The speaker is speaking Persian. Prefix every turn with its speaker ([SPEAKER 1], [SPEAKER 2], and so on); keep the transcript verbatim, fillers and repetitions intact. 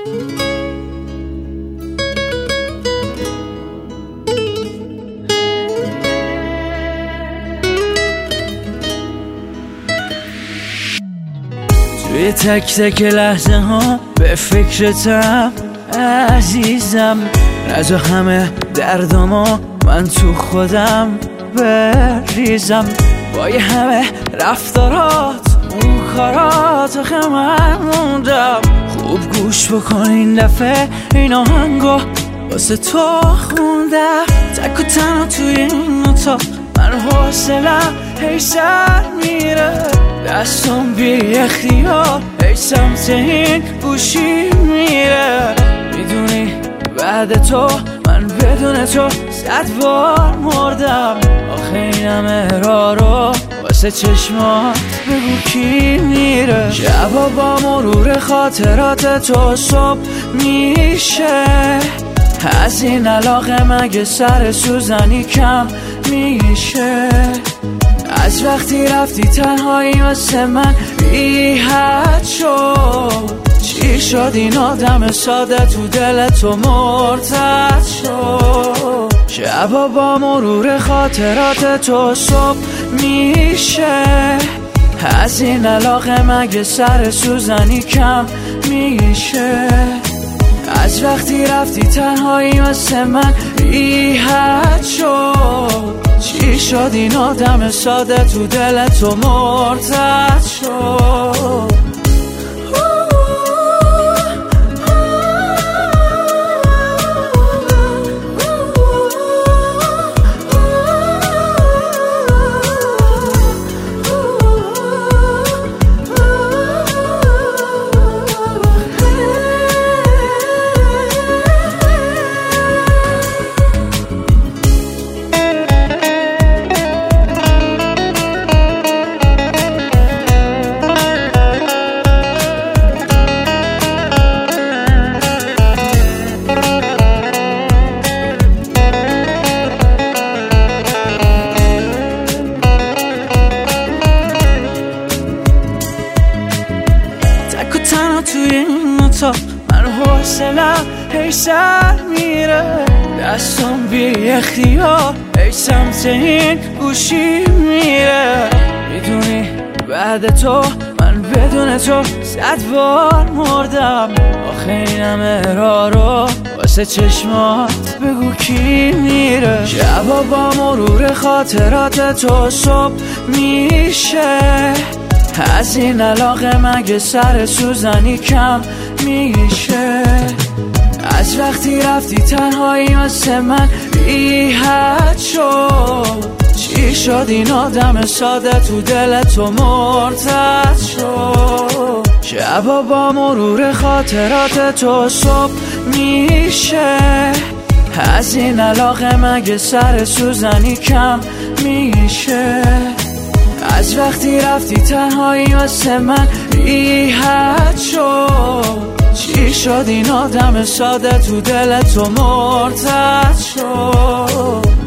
[SPEAKER 1] توی تک تک لحظه ها به فکرتم عزیزم، نجا همه دردامو من تو خودم بریزم. با یه همه رفتارات اون کارات آخه من موندم. خوب گوش بکن این دفعه این آهنگو واسه تو خوندم. تک و تنها توی این اتاق من حوصلم هی سر میره، دستم بی اختیار هی سمت این گوشی میره. میدونی بعد تو من بدون تو صد بار مردم. آخه این همه راه رو واسه چشمات بگو کی میره. شبا با مرور خاطرات تو صبح میشه، از این علاقه مگه سر سوزنی کم میشه. از وقتی رفتی تنهایی واسه من بی حد شد. چی شد این آدم ساده تو دل تو مرتد شد. شبا با مرور خاطرات تو صبح میشه، از این علاقه مگه سر سوزنی کم میشه. از وقتی رفتی تنهایی واسه من بی حد شد. چی شد این آدم ساده تو دل تو مرتد شد. توی این اتاق من حوصلم هی سر میره، دستم بی اختیار هی سمت این گوشی میره. میدونی بعد تو من بدون تو صد بار مردم. آخه این همه راه رو واسه چشمات بگو کی میره. شبا با مرور خاطرات تو صبح میشه، از این علاقه مگه سر سوزنی کم میشه. از وقتی رفتی تنهایی واسه من بی حد شد. چی شد این آدم ساده تو دل تو مرتد شد. شبا با مرور خاطرات تو صبح میشه، از این علاقه مگه سر سوزنی کم میشه. از وقتی رفتی تنهایی واسه من بی حد شد. چی شد این آدم ساده تو دل تو مرتد شد.